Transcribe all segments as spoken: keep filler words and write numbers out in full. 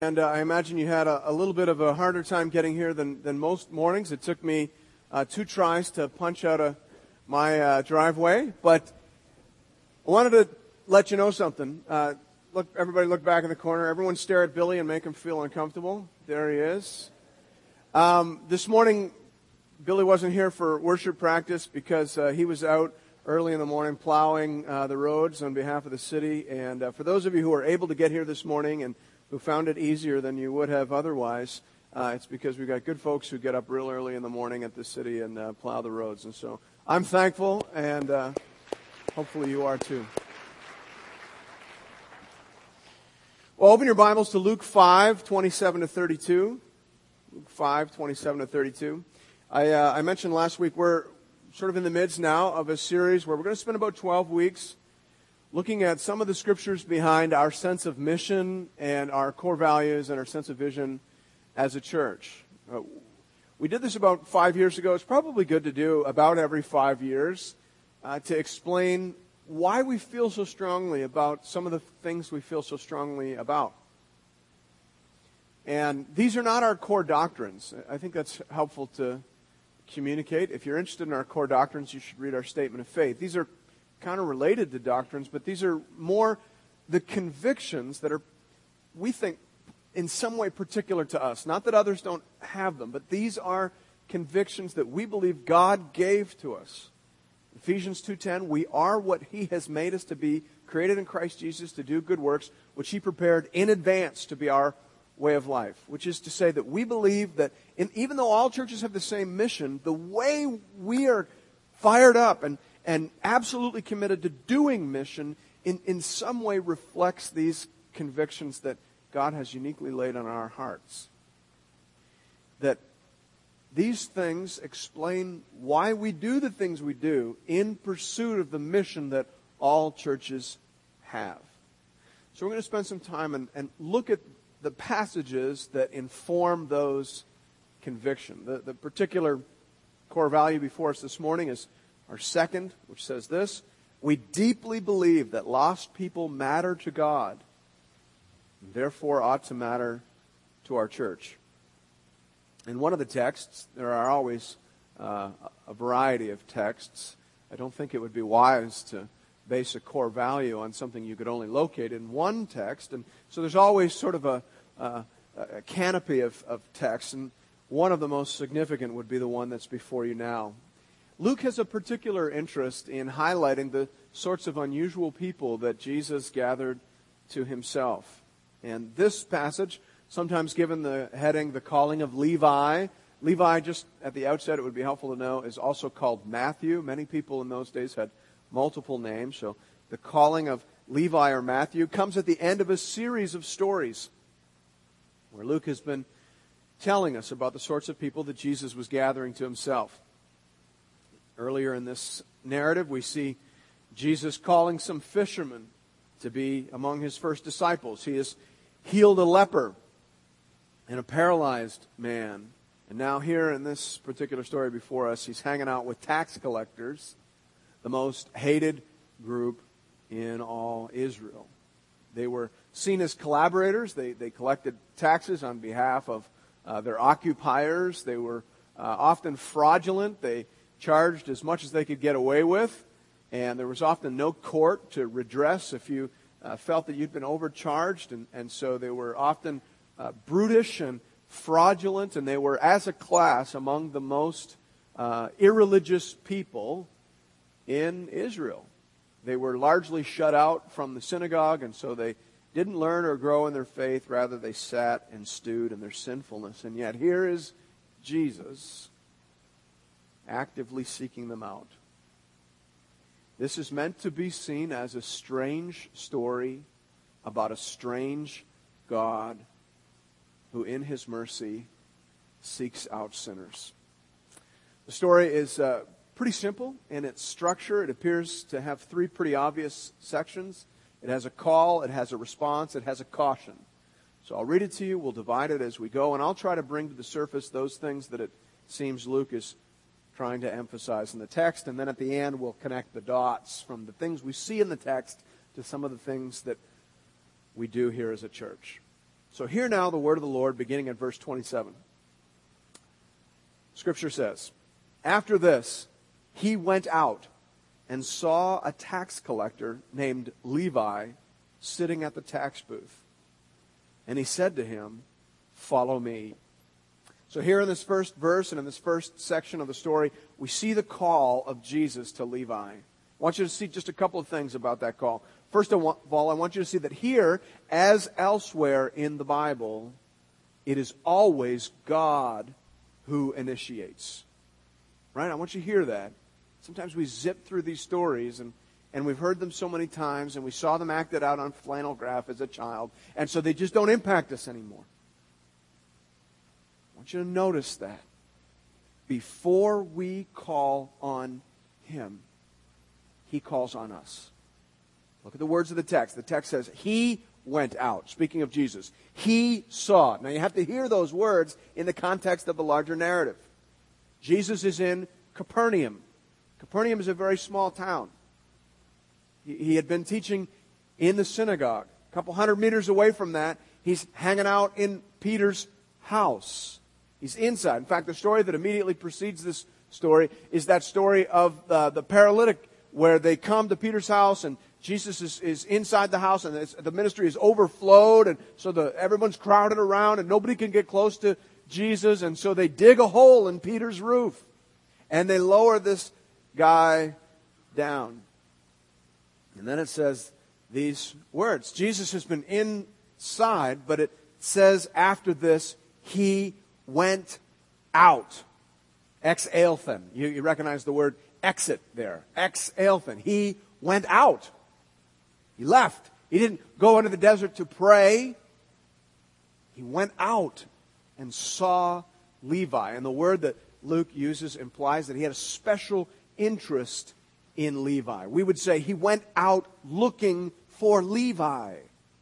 And uh, I imagine you had a, a little bit of a harder time getting here than, than most mornings. It took me uh, two tries to punch out of my uh, driveway. But I wanted to let you know something. Uh, look, everybody look back in the corner. Everyone stare at Billy and make him feel uncomfortable. There he is. Um, this morning, Billy wasn't here for worship practice because uh, he was out early in the morning plowing uh, the roads on behalf of the city. And uh, for those of you who are able to get here this morning and who found it easier than you would have otherwise, uh, it's because we've got good folks who get up real early in the morning at the city and uh, plow the roads. And so I'm thankful, and uh, hopefully you are too. Well, open your Bibles to Luke five, twenty-seven to thirty-two. Luke five, twenty-seven to thirty-two. I, uh, I mentioned last week we're sort of in the midst now of a series where we're going to spend about twelve weeks looking at some of the scriptures behind our sense of mission and our core values and our sense of vision as a church. Uh, we did this about five years ago. It's probably good to do about every five years uh, to explain why we feel so strongly about some of the things we feel so strongly about. And these are not our core doctrines. I think that's helpful to communicate. If you're interested in our core doctrines, you should read our statement of faith. These are kind of related to doctrines, but these are more the convictions that are, we think, in some way particular to us. Not that others don't have them, but these are convictions that we believe God gave to us. Ephesians two ten, we are what He has made us to be, created in Christ Jesus to do good works, which He prepared in advance to be our way of life. Which is to say that we believe that in, even though all churches have the same mission, the way we are fired up and and absolutely committed to doing mission in, in some way reflects these convictions that God has uniquely laid on our hearts. That these things explain why we do the things we do in pursuit of the mission that all churches have. So we're going to spend some time and, and look at the passages that inform those convictions. The, the particular core value before us this morning is our second, which says this: we deeply believe that lost people matter to God, and therefore ought to matter to our church. In one of the texts, there are always uh, a variety of texts. I don't think it would be wise to base a core value on something you could only locate in one text. And so there's always sort of a, a, a canopy of, of texts, and one of the most significant would be the one that's before you now. Luke has a particular interest in highlighting the sorts of unusual people that Jesus gathered to himself. And this passage, sometimes given the heading, the calling of Levi. Levi, just at the outset, it would be helpful to know, is also called Matthew. Many people in those days had multiple names. So the calling of Levi or Matthew comes at the end of a series of stories where Luke has been telling us about the sorts of people that Jesus was gathering to himself. Earlier in this narrative, we see Jesus calling some fishermen to be among his first disciples. He has healed a leper and a paralyzed man. And now here in this particular story before us, he's hanging out with tax collectors, the most hated group in all Israel. They were seen as collaborators. They, they collected taxes on behalf of uh, their occupiers. They were uh, often fraudulent. They charged as much as they could get away with, and there was often no court to redress if you uh, felt that you'd been overcharged, and, and so they were often uh, brutish and fraudulent, and they were, as a class, among the most uh, irreligious people in Israel. They were largely shut out from the synagogue, and so they didn't learn or grow in their faith. Rather, they sat and stewed in their sinfulness. And yet here is Jesus actively seeking them out. This is meant to be seen as a strange story about a strange God who in his mercy seeks out sinners. The story is uh, pretty simple in its structure. It appears to have three pretty obvious sections. It has a call, it has a response, it has a caution. So I'll read it to you, we'll divide it as we go, and I'll try to bring to the surface those things that it seems Luke is trying to emphasize in the text, and then at the end we'll connect the dots from the things we see in the text to some of the things that we do here as a church. So hear now the word of the Lord, beginning at verse twenty-seven. Scripture says, "After this, he went out and saw a tax collector named Levi sitting at the tax booth. And he said to him, 'Follow me.'" So here in this first verse and in this first section of the story, we see the call of Jesus to Levi. I want you to see just a couple of things about that call. First of all, I want you to see that here, as elsewhere in the Bible, it is always God who initiates. Right? I want you to hear that. Sometimes we zip through these stories, and, and we've heard them so many times, and we saw them acted out on flannel graph as a child, and so they just don't impact us anymore. I want you to notice that. Before we call on Him, He calls on us. Look at the words of the text. The text says, He went out. Speaking of Jesus. He saw. Now you have to hear those words in the context of the larger narrative. Jesus is in Capernaum. Capernaum is a very small town. He, he had been teaching in the synagogue. A couple hundred meters away from that, he's hanging out in Peter's house. He's inside. In fact, the story that immediately precedes this story is that story of uh, the paralytic, where they come to Peter's house and Jesus is, is inside the house, and the ministry is overflowed, and so the, everyone's crowded around and nobody can get close to Jesus, and so they dig a hole in Peter's roof and they lower this guy down. And then it says these words. Jesus has been inside, but it says after this, He went out. Ex-aelthen. You, you recognize the word exit there. Ex-aelthen. He went out. He left. He didn't go into the desert to pray. He went out and saw Levi. And the word that Luke uses implies that he had a special interest in Levi. We would say he went out looking for Levi.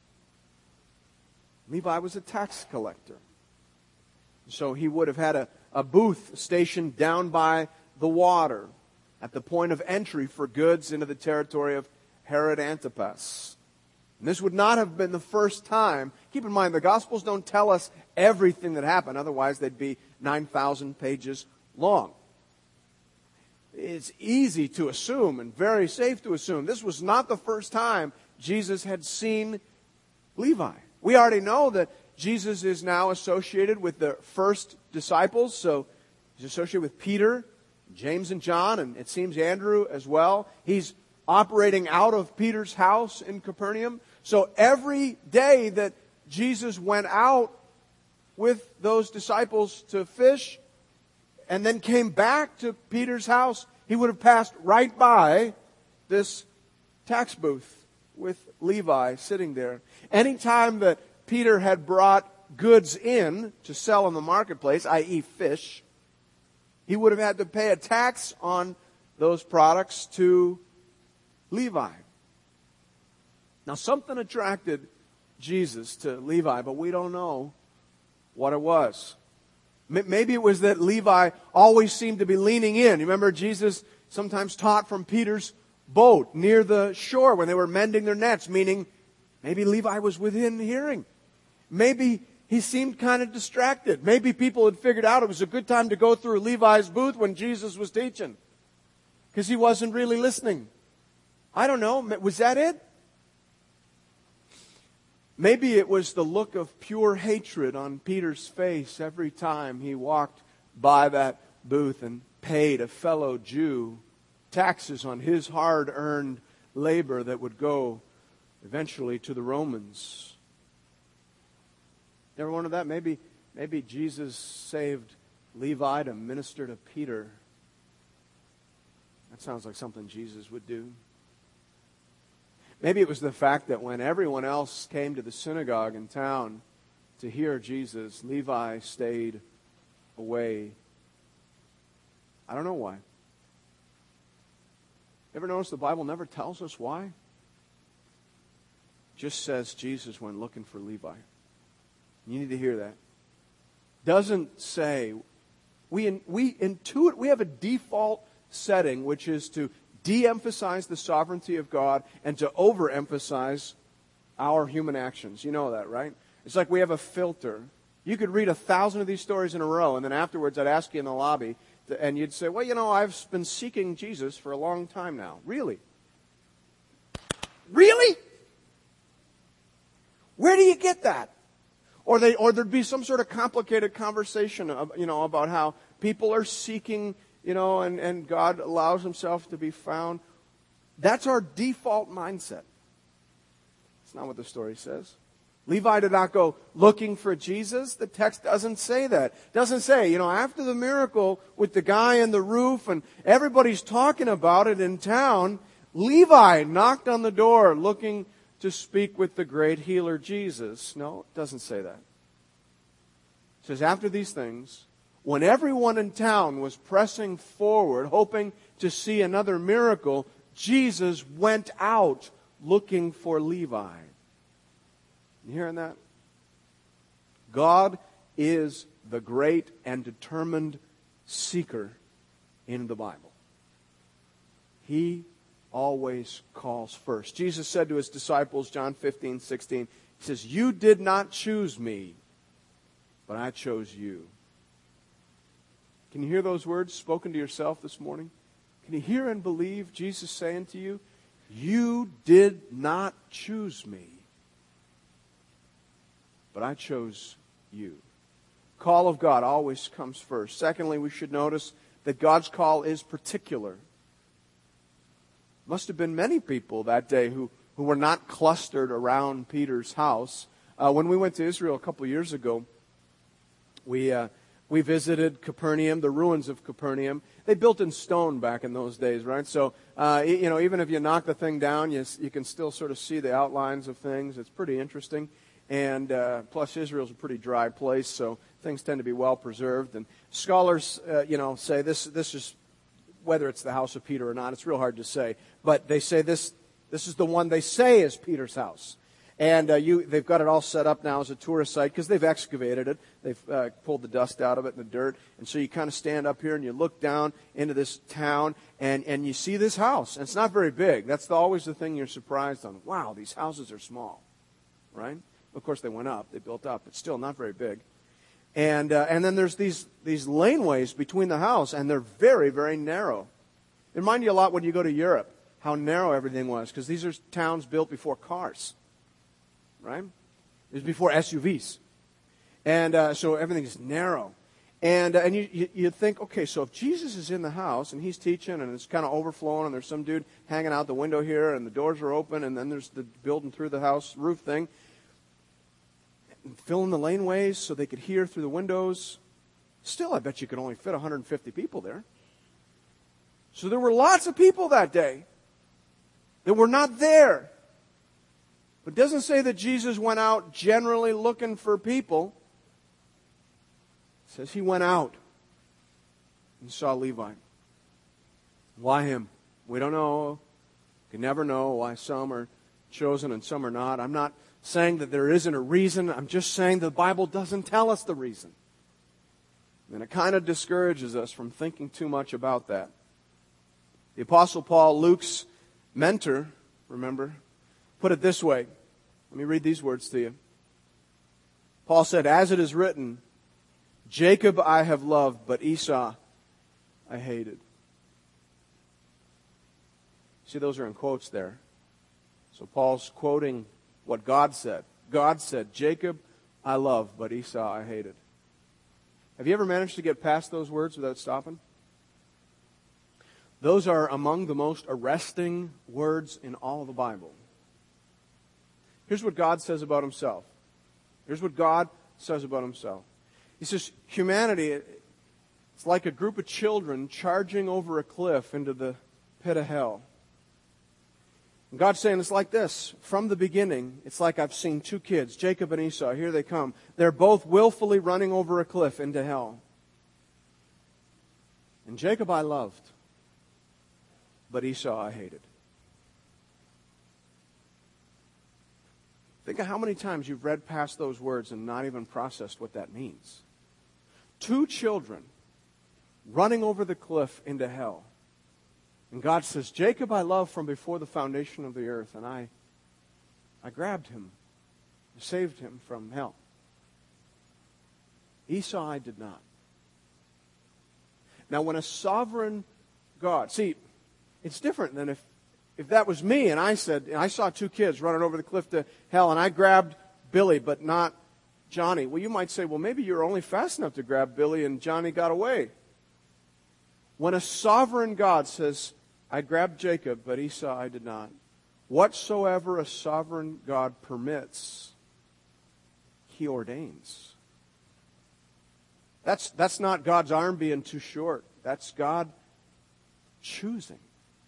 Levi was a tax collector. So he would have had a, a booth stationed down by the water at the point of entry for goods into the territory of Herod Antipas. And this would not have been the first time. Keep in mind, the Gospels don't tell us everything that happened. Otherwise, they'd be nine thousand pages long. It's easy to assume and very safe to assume this was not the first time Jesus had seen Levi. We already know that Jesus is now associated with the first disciples. So he's associated with Peter, James and John, and it seems Andrew as well. He's operating out of Peter's house in Capernaum. So every day that Jesus went out with those disciples to fish and then came back to Peter's house, he would have passed right by this tax booth with Levi sitting there. Anytime that Peter had brought goods in to sell in the marketplace, that is fish, he would have had to pay a tax on those products to Levi. Now, something attracted Jesus to Levi, but we don't know what it was. Maybe it was that Levi always seemed to be leaning in. You remember Jesus sometimes taught from Peter's boat near the shore when they were mending their nets, meaning maybe Levi was within hearing. Maybe he seemed kind of distracted. Maybe people had figured out it was a good time to go through Levi's booth when Jesus was teaching, because he wasn't really listening. I don't know. Was that it? Maybe it was the look of pure hatred on Peter's face every time he walked by that booth and paid a fellow Jew taxes on his hard-earned labor that would go eventually to the Romans. Never wondered that? Maybe, maybe Jesus saved Levi to minister to Peter. That sounds like something Jesus would do. Maybe it was the fact that when everyone else came to the synagogue in town to hear Jesus, Levi stayed away. I don't know why. Ever notice the Bible never tells us why? It just says Jesus went looking for Levi. You need to hear that. Doesn't say, we, we intuit, we have a default setting, which is to de-emphasize the sovereignty of God and to overemphasize our human actions. You know that, right? It's like we have a filter. You could read a thousand of these stories in a row, and then afterwards I'd ask you in the lobby, to, and you'd say, well, you know, I've been seeking Jesus for a long time now. Really? Really? Where do you get that? Or they, or there'd be some sort of complicated conversation, of, you know, about how people are seeking, you know, and, and God allows Himself to be found. That's our default mindset. That's not what the story says. Levi did not go looking for Jesus. The text doesn't say that. It doesn't say, you know, after the miracle with the guy in the roof and everybody's talking about it in town, Levi knocked on the door looking to speak with the great healer Jesus. No, it doesn't say that. It says after these things, when everyone in town was pressing forward, hoping to see another miracle, Jesus went out looking for Levi. You hearing that? God is the great and determined seeker in the Bible. He always calls first. Jesus said to His disciples, John fifteen, sixteen, He says, you did not choose me, but I chose you. Can you hear those words spoken to yourself this morning? Can you hear and believe Jesus saying to you, you did not choose me, but I chose you. Call of God always comes first. Secondly, we should notice that God's call is particular. Must have been many people that day who, who were not clustered around Peter's house. Uh, when we went to Israel a couple years ago, we uh, we visited Capernaum, the ruins of Capernaum. They built in stone back in those days, right? So, uh, you know, even if you knock the thing down, you, you can still sort of see the outlines of things. It's pretty interesting. And uh, plus, Israel's a pretty dry place, so things tend to be well preserved. And scholars, uh, you know, say this this is, whether it's the house of Peter or not, it's real hard to say. But they say this this is the one they say is Peter's house. And uh, you, they've got it all set up now as a tourist site because they've excavated it. They've uh, pulled the dust out of it and the dirt. And so you kind of stand up here and you look down into this town and, and you see this house. And it's not very big. That's the, always the thing you're surprised on. Wow, these houses are small, right? Of course, they went up. They built up. But still not very big. And uh, and then there's these, these laneways between the house, and they're very, very narrow. They remind you a lot when you go to Europe, how narrow everything was, because these are towns built before cars, right? It was before S U Vs. And uh, so everything is narrow. And uh, and you, you, you think, okay, so if Jesus is in the house, and He's teaching, and it's kind of overflowing, and there's some dude hanging out the window here, and the doors are open, and then there's the building through the house roof thing, filling the laneways so they could hear through the windows. Still, I bet you could only fit one hundred fifty people there. So there were lots of people that day that were not there. But it doesn't say that Jesus went out generally looking for people. It says He went out and saw Levi. Why him? We don't know. You can never know why some are chosen and some are not. I'm not saying that there isn't a reason. I'm just saying the Bible doesn't tell us the reason. And it kind of discourages us from thinking too much about that. The Apostle Paul, Luke's mentor, remember, put it this way. Let me read these words to you. Paul said, as it is written, Jacob I have loved, but Esau I hated. See, those are in quotes there. So Paul's quoting what God said. God said, Jacob I love, but Esau I hated. Have you ever managed to get past those words without stopping? Those are among the most arresting words in all of the Bible. Here's what God says about Himself. Here's what God says about Himself. He says, humanity, it's like a group of children charging over a cliff into the pit of hell. And God's saying it's like this. From the beginning, it's like I've seen two kids, Jacob and Esau. Here they come. They're both willfully running over a cliff into hell. And Jacob I loved, but Esau I hated. Think of how many times you've read past those words and not even processed what that means. Two children running over the cliff into hell. And God says, Jacob I loved from before the foundation of the earth, and I, I grabbed him. saved him from hell. Esau, I did not. Now, when a sovereign God, see, it's different than if, if that was me and I said, I saw two kids running over the cliff to hell and I grabbed Billy but not Johnny. Well, you might say, well, maybe you're only fast enough to grab Billy and Johnny got away. When a sovereign God says, I grabbed Jacob, but Esau I did not. Whatsoever a sovereign God permits, He ordains. That's, that's not God's arm being too short. That's God choosing.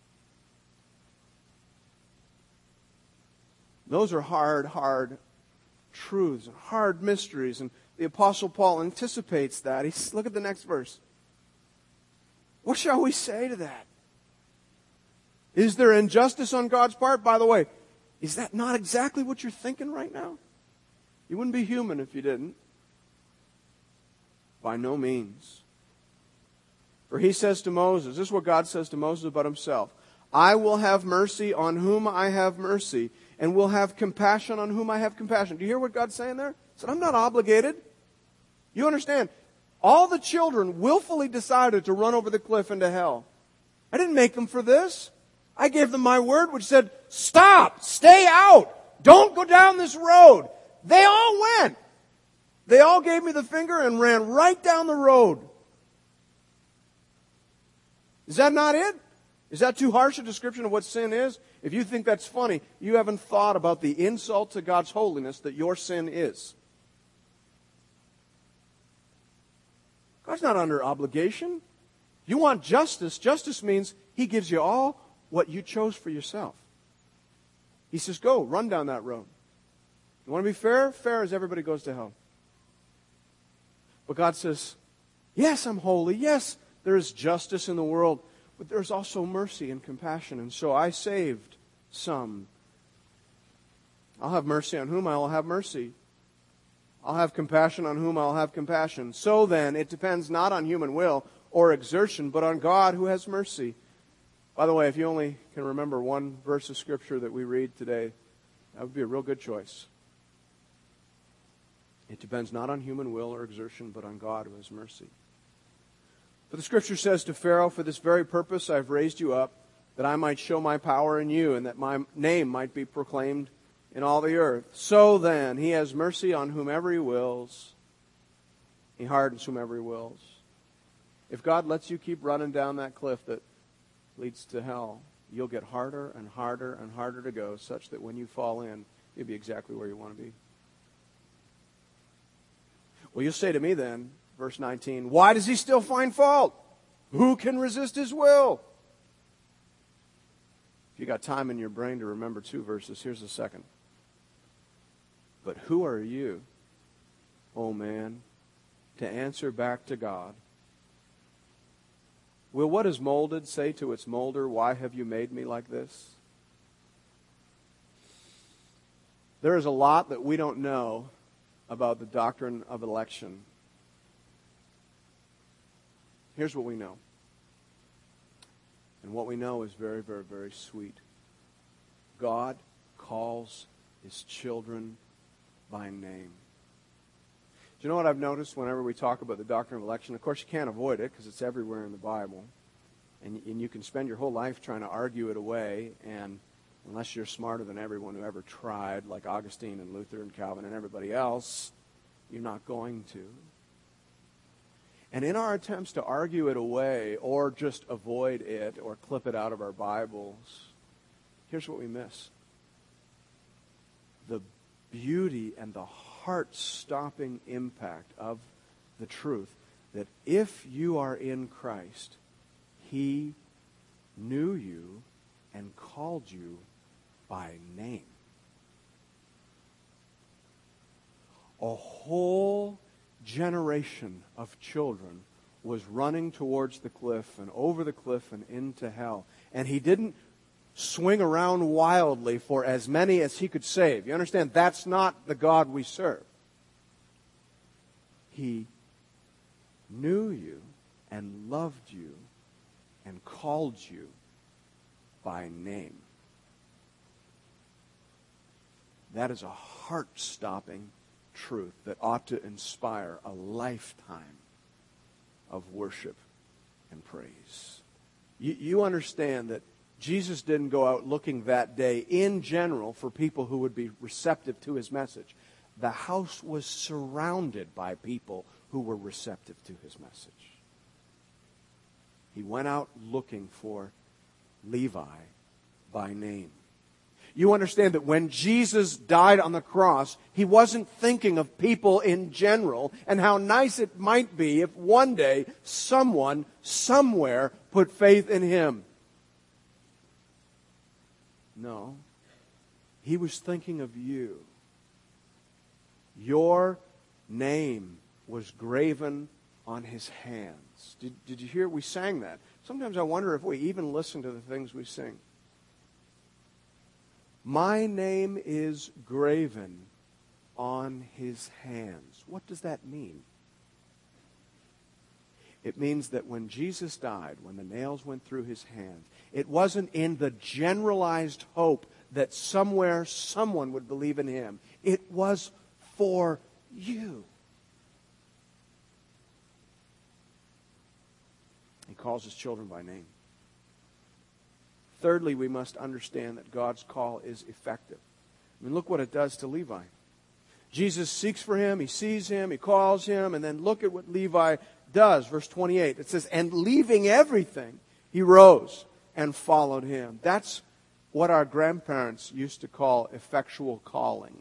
Those are hard, hard truths and hard mysteries. And the Apostle Paul anticipates that. He's, look at the next verse. What shall we say to that? Is there injustice on God's part? By the way, is that not exactly what you're thinking right now? You wouldn't be human if you didn't. By no means. For he says to Moses, this is what God says to Moses about himself. I will have mercy on whom I have mercy, and will have compassion on whom I have compassion. Do you hear what God's saying there? He said, I'm not obligated. You understand? All the children willfully decided to run over the cliff into hell. I didn't make them for this. I gave them my word which said, stop, stay out, don't go down this road. They all went. They all gave me the finger and ran right down the road. Is that not it? Is that too harsh a description of what sin is? If you think that's funny, you haven't thought about the insult to God's holiness that your sin is. God's not under obligation. You want justice. Justice means He gives you all what you chose for yourself. He says, go, run down that road. You want to be fair? Fair as everybody goes to hell. But God says, yes, I'm holy. Yes, there is justice in the world. But there's also mercy and compassion. And so I saved some. I'll have mercy on whom I will have mercy. I'll have compassion on whom I'll have compassion. So then, it depends not on human will or exertion, but on God who has mercy. By the way, if you only can remember one verse of Scripture that we read today, that would be a real good choice. It depends not on human will or exertion, but on God who has mercy. For the Scripture says to Pharaoh, for this very purpose I have raised you up, that I might show my power in you, and that my name might be proclaimed in all the earth. So then, He has mercy on whomever He wills. He hardens whomever He wills. If God lets you keep running down that cliff that leads to hell, you'll get harder and harder and harder to go, such that when you fall in, you'll be exactly where you want to be. Well, you'll say to me then, verse nineteen, why does He still find fault? Who can resist His will? If you got time in your brain to remember two verses, here's the second. But who are you, O man, to answer back to God? Will what is molded say to its molder, why have you made me like this? There is a lot that we don't know about the doctrine of election. Here's what we know. And what we know is very, very, very sweet. God calls His children by name. Do you know what I've noticed whenever we talk about the doctrine of election? Of course, you can't avoid it because it's everywhere in the Bible. And, and you can spend your whole life trying to argue it away, and unless you're smarter than everyone who ever tried, like Augustine and Luther and Calvin and everybody else, you're not going to. And in our attempts to argue it away or just avoid it or clip it out of our Bibles, here's what we miss. The beauty and the heart-stopping impact of the truth that if you are in Christ, He knew you and called you by name. A whole generation of children was running towards the cliff and over the cliff and into hell. And He didn't swing around wildly for as many as He could save. You understand? That's not the God we serve. He knew you and loved you and called you by name. That is a heart-stopping truth that ought to inspire a lifetime of worship and praise. You, you understand that Jesus didn't go out looking that day in general for people who would be receptive to his message. The house was surrounded by people who were receptive to his message. He went out looking for Levi by name. You understand that when Jesus died on the cross, he wasn't thinking of people in general and how nice it might be if one day someone, somewhere, put faith in him. No. He was thinking of you. Your name was graven on his hands. Did, did you hear? We sang that. Sometimes I wonder if we even listen to the things we sing. My name is graven on his hands. What does that mean? It means that when Jesus died, when the nails went through his hands, it wasn't in the generalized hope that somewhere someone would believe in him. It was for you. He calls his children by name. Thirdly, we must understand that God's call is effective. I mean, look what it does to Levi. Jesus seeks for him, he sees him, he calls him, and then look at what Levi does. Verse twenty-eight, it says, and leaving everything, he rose and followed him. That's what our grandparents used to call effectual calling.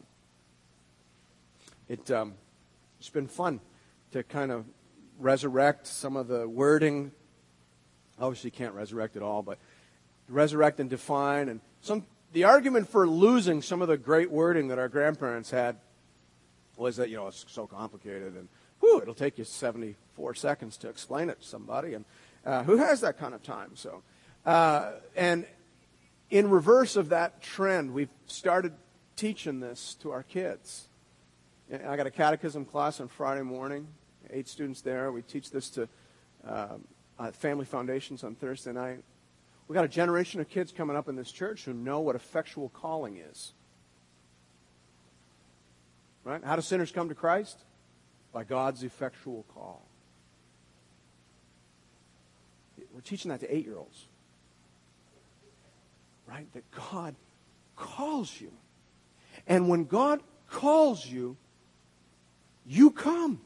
It, um, it's been fun to kind of resurrect some of the wording. Obviously, you can't resurrect it all, but resurrect and define. And some the argument for losing some of the great wording that our grandparents had was that, you know, it's so complicated and whew, it'll take you seventy-four seconds to explain it to somebody. And uh, who has that kind of time? So, uh, and in reverse of that trend, we've started teaching this to our kids. I got a catechism class on Friday morning, eight students there. We teach this to um, uh, Family Foundations on Thursday night. We've got a generation of kids coming up in this church who know what effectual calling is. Right? How do sinners come to Christ? By God's effectual call. We're teaching that to eight-year-olds. Right? That God calls you. And when God calls you, you come.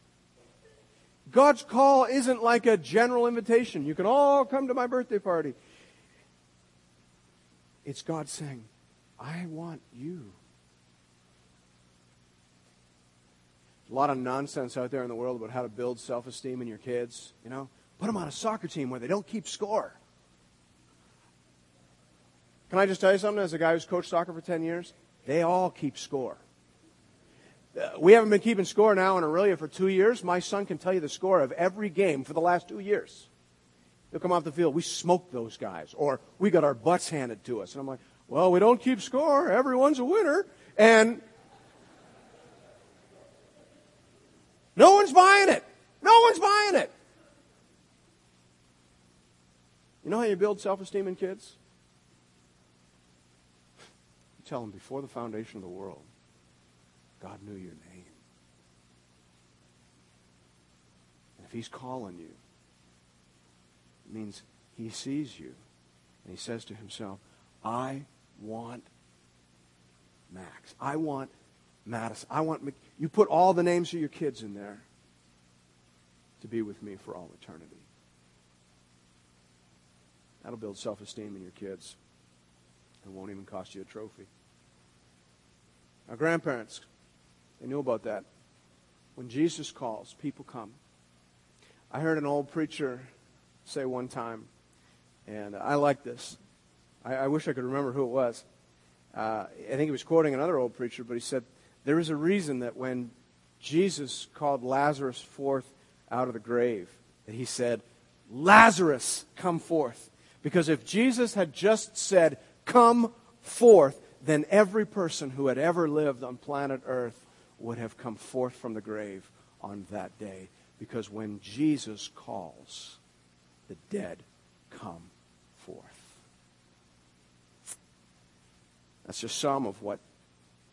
God's call isn't like a general invitation. You can all come to my birthday party. It's God saying, I want you. A lot of nonsense out there in the world about how to build self-esteem in your kids. You know, put them on a soccer team where they don't keep score. Can I just tell you something? As a guy who's coached soccer for ten years, they all keep score. Uh, we haven't been keeping score now in Aurelia for two years. My son can tell you the score of every game for the last two years. They'll come off the field. We smoked those guys. Or we got our butts handed to us. And I'm like, well, we don't keep score. Everyone's a winner. And no one's buying it. No one's buying it. You know how you build self-esteem in kids? You tell them before the foundation of the world, God knew your name. And if he's calling you, it means he sees you. And he says to himself, I want Max. I want Madison. I want Mc... You put all the names of your kids in there to be with me for all eternity. That'll build self-esteem in your kids. It won't even cost you a trophy. Our grandparents, they knew about that. When Jesus calls, people come. I heard an old preacher say one time, and I like this. I, I wish I could remember who it was. Uh, I think he was quoting another old preacher, but he said, there is a reason that when Jesus called Lazarus forth out of the grave, that he said, Lazarus, come forth. Because if Jesus had just said, come forth, then every person who had ever lived on planet Earth would have come forth from the grave on that day. Because when Jesus calls, the dead come forth. That's just some of what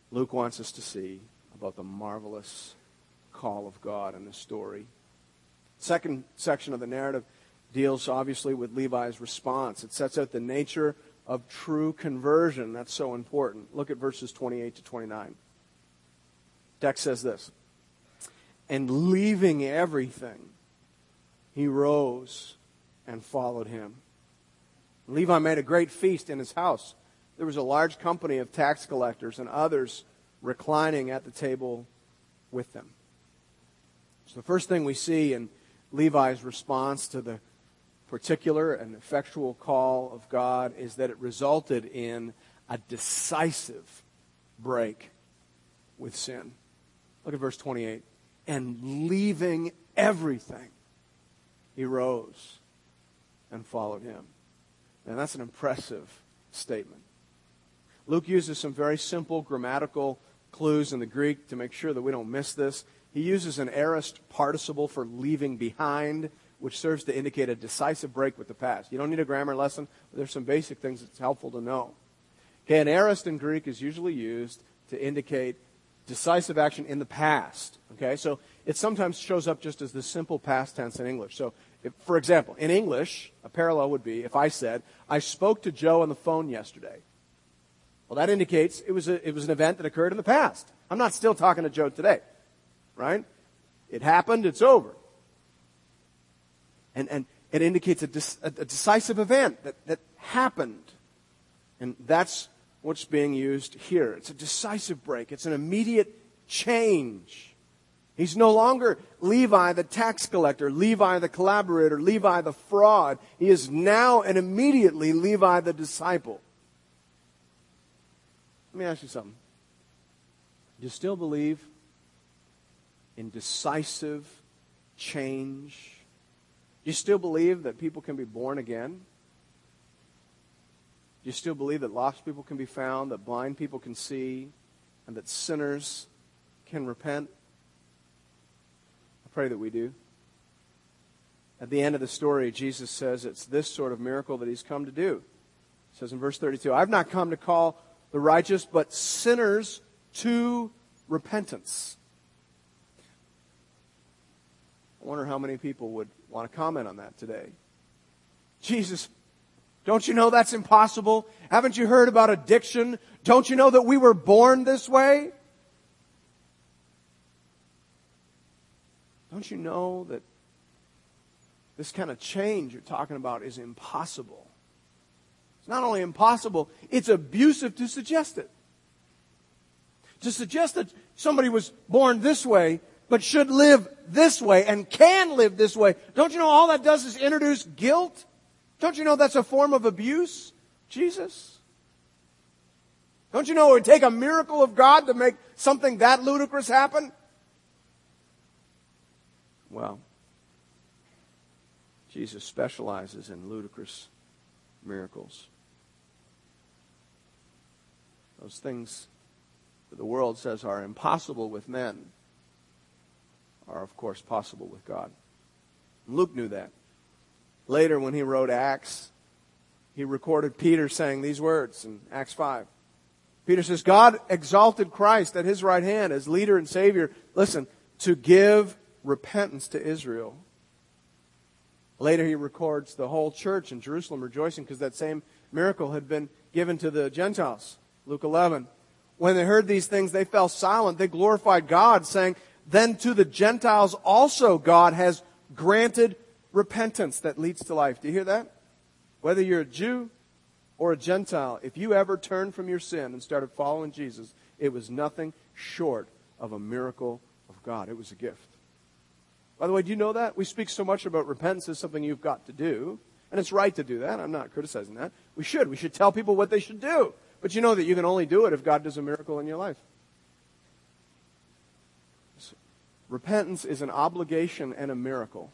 Luke wants us to see about the marvelous call of God in this story. Second section of the narrative deals obviously with Levi's response. It sets out the nature of true conversion. That's so important. Look at verses twenty-eight to twenty-nine. Text says this, "And leaving everything, he rose and followed him. Levi made a great feast in his house. There was a large company of tax collectors and others reclining at the table with them." So the first thing we see in Levi's response to the particular and effectual call of God is that it resulted in a decisive break with sin. Look at verse twenty-eight. "And leaving everything, he rose and followed him." And that's an impressive statement. Luke uses some very simple grammatical clues in the Greek to make sure that we don't miss this. He uses an aorist participle for leaving behind, which serves to indicate a decisive break with the past. You don't need a grammar lesson, but there's some basic things that's helpful to know. Okay, an aorist in Greek is usually used to indicate decisive action in the past. Okay, so it sometimes shows up just as the simple past tense in English. So, if, for example, in English, a parallel would be if I said, "I spoke to Joe on the phone yesterday." Well, that indicates it was a, it was an event that occurred in the past. I'm not still talking to Joe today, right? It happened, it's over. And, and it indicates a, dis, a, a decisive event that, that happened. And that's what's being used here. It's a decisive break. It's an immediate change. He's no longer Levi the tax collector, Levi the collaborator, Levi the fraud. He is now and immediately Levi the disciple. Let me ask you something. Do you still believe in decisive change? Do you still believe that people can be born again? Do you still believe that lost people can be found, that blind people can see, and that sinners can repent? I pray that we do. At the end of the story, Jesus says it's this sort of miracle that he's come to do. He says in verse thirty-two, "I've not come to call the righteous, but sinners to repentance." I wonder how many people would want to comment on that today. Jesus, don't you know that's impossible? Haven't you heard about addiction? Don't you know that we were born this way? Don't you know that this kind of change you're talking about is impossible? It's not only impossible, it's abusive to suggest it. To suggest that somebody was born this way, but should live this way and can live this way. Don't you know all that does is introduce guilt? Don't you know that's a form of abuse, Jesus? Don't you know it would take a miracle of God to make something that ludicrous happen? Well, Jesus specializes in ludicrous miracles. Those things that the world says are impossible with men are, of course, possible with God. Luke knew that. Later, when he wrote Acts, he recorded Peter saying these words in Acts five. Peter says, "God exalted Christ at his right hand as leader and Savior," listen, "to give repentance to Israel." Later, he records the whole church in Jerusalem rejoicing because that same miracle had been given to the Gentiles. Luke eleven. "When they heard these things, they fell silent. They glorified God, saying, 'Then to the Gentiles also God has granted repentance that leads to life.'" Do you hear that? Whether you're a Jew or a Gentile, if you ever turned from your sin and started following Jesus, it was nothing short of a miracle of God. It was a gift. By the way, do you know that? We speak so much about repentance as something you've got to do. And it's right to do that. I'm not criticizing that. We should. We should tell people what they should do. But you know that you can only do it if God does a miracle in your life. So, repentance is an obligation and a miracle.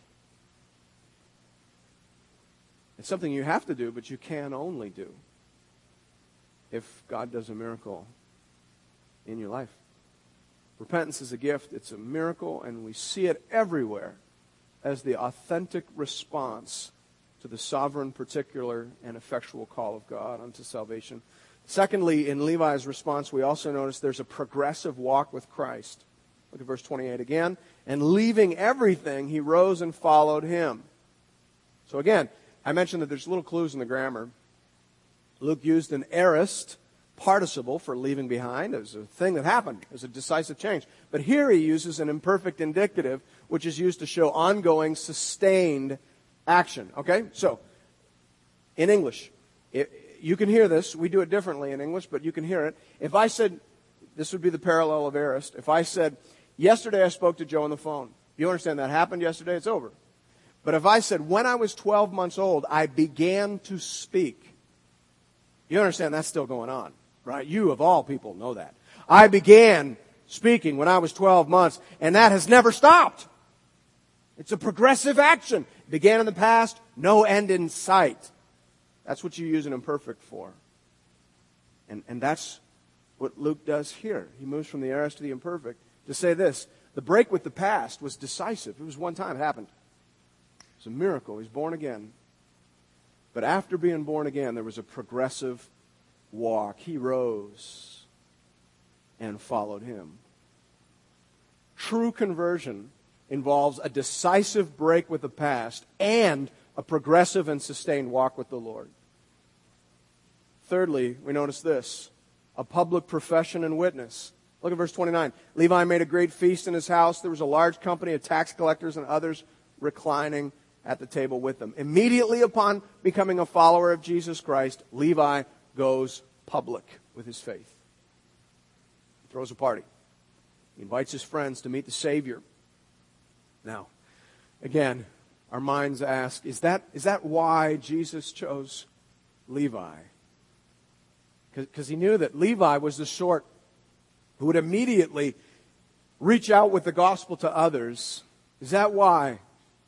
It's something you have to do, but you can only do if God does a miracle in your life. Repentance is a gift. It's a miracle, and we see it everywhere as the authentic response to the sovereign, particular, and effectual call of God unto salvation Secondly, in Levi's response, we also notice there's a progressive walk with Christ. Look at verse twenty-eight again. And leaving everything, he rose and followed him. So again, I mentioned that there's little clues in the grammar. Luke used an aorist participle for leaving behind. It was a thing that happened. It was a decisive change. But here he uses an imperfect indicative, which is used to show ongoing, sustained action. Okay? So, in English, it, you can hear this. We do it differently in English, but you can hear it. If I said, this would be the parallel of aorist. If I said, yesterday I spoke to Joe on the phone. You understand that happened yesterday? It's over. But if I said, when I was twelve months old, I began to speak. You understand that's still going on, right? You, of all people, know that. I began speaking when I was twelve months, and that has never stopped. It's a progressive action. It began in the past, no end in sight. That's what you use an imperfect for. And, and that's what Luke does here. He moves from the aorist to the imperfect to say this. The break with the past was decisive. It was one time. It happened. It's a miracle. He's born again. But after being born again, there was a progressive walk. He rose and followed him. True conversion involves a decisive break with the past and a progressive and sustained walk with the Lord. Thirdly, we notice this, a public profession and witness. Look at verse twenty-nine. Levi made a great feast in his house. There was a large company of tax collectors and others reclining at the table with them. Immediately upon becoming a follower of Jesus Christ, Levi goes public with his faith. He throws a party. He invites his friends to meet the Savior. Now, again, our minds ask, is that, is that why Jesus chose Levi? Because he knew that Levi was the sort who would immediately reach out with the gospel to others. Is that why?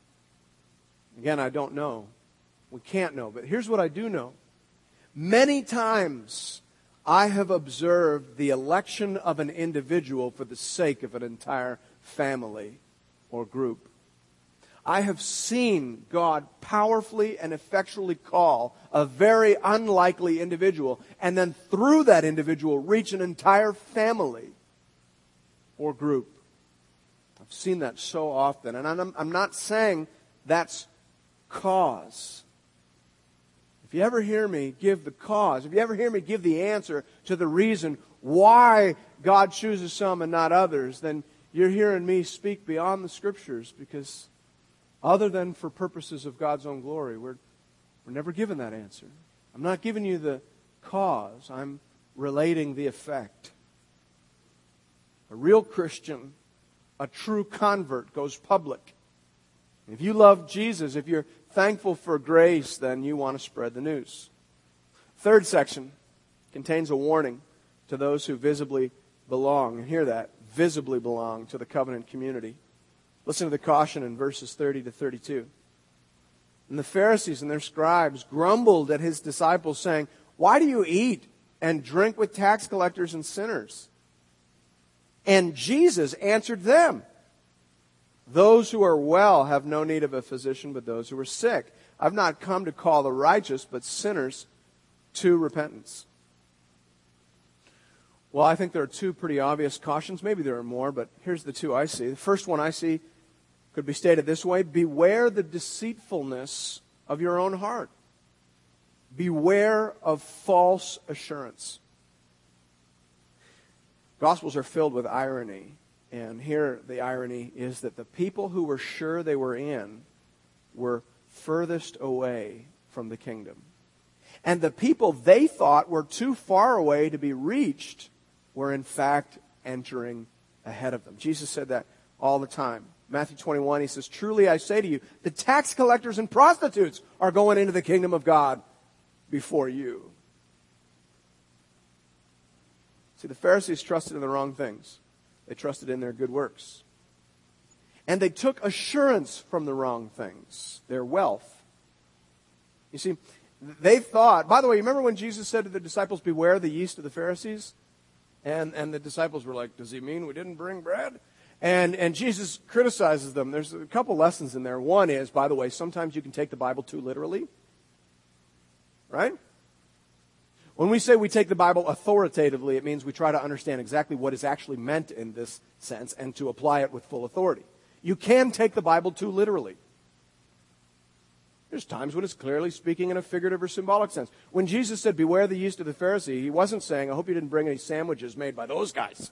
Again, I don't know. We can't know. But here's what I do know. Many times I have observed the election of an individual for the sake of an entire family or group. I have seen God powerfully and effectually call a very unlikely individual and then through that individual reach an entire family or group. I've seen that so often. And I'm, I'm not saying that's cause. If you ever hear me give the cause, if you ever hear me give the answer to the reason why God chooses some and not others, then you're hearing me speak beyond the Scriptures, because other than for purposes of God's own glory, we're, we're never given that answer. I'm not giving you the cause. I'm relating the effect. A real Christian, a true convert, goes public. If you love Jesus, if you're thankful for grace, then you want to spread the news. Third section contains a warning to those who visibly belong. And hear that, visibly belong to the covenant community. Listen to the caution in verses thirty to thirty-two. And the Pharisees and their scribes grumbled at his disciples, saying, "Why do you eat and drink with tax collectors and sinners?" And Jesus answered them, "Those who are well have no need of a physician, but those who are sick. I've not come to call the righteous, but sinners to repentance." Well, I think there are two pretty obvious cautions. Maybe there are more, but here's the two I see. The first one I see could be stated this way: beware the deceitfulness of your own heart. Beware of false assurance. Gospels are filled with irony. And here the irony is that the people who were sure they were in were furthest away from the kingdom. And the people they thought were too far away to be reached were in fact entering ahead of them. Jesus said that all the time. Matthew twenty-one, he says, "Truly I say to you, the tax collectors and prostitutes are going into the kingdom of God before you." See, the Pharisees trusted in the wrong things. They trusted in their good works. And they took assurance from the wrong things, their wealth. You see, they thought, by the way, you remember when Jesus said to the disciples, "Beware the yeast of the Pharisees"? And and the disciples were like, "Does he mean we didn't bring bread?" And and Jesus criticizes them. There's a couple lessons in there. One is, by the way, sometimes you can take the Bible too literally. Right? When we say we take the Bible authoritatively, it means we try to understand exactly what is actually meant in this sense and to apply it with full authority. You can take the Bible too literally. There's times when it's clearly speaking in a figurative or symbolic sense. When Jesus said, beware the yeast of the Pharisee, he wasn't saying, I hope you didn't bring any sandwiches made by those guys.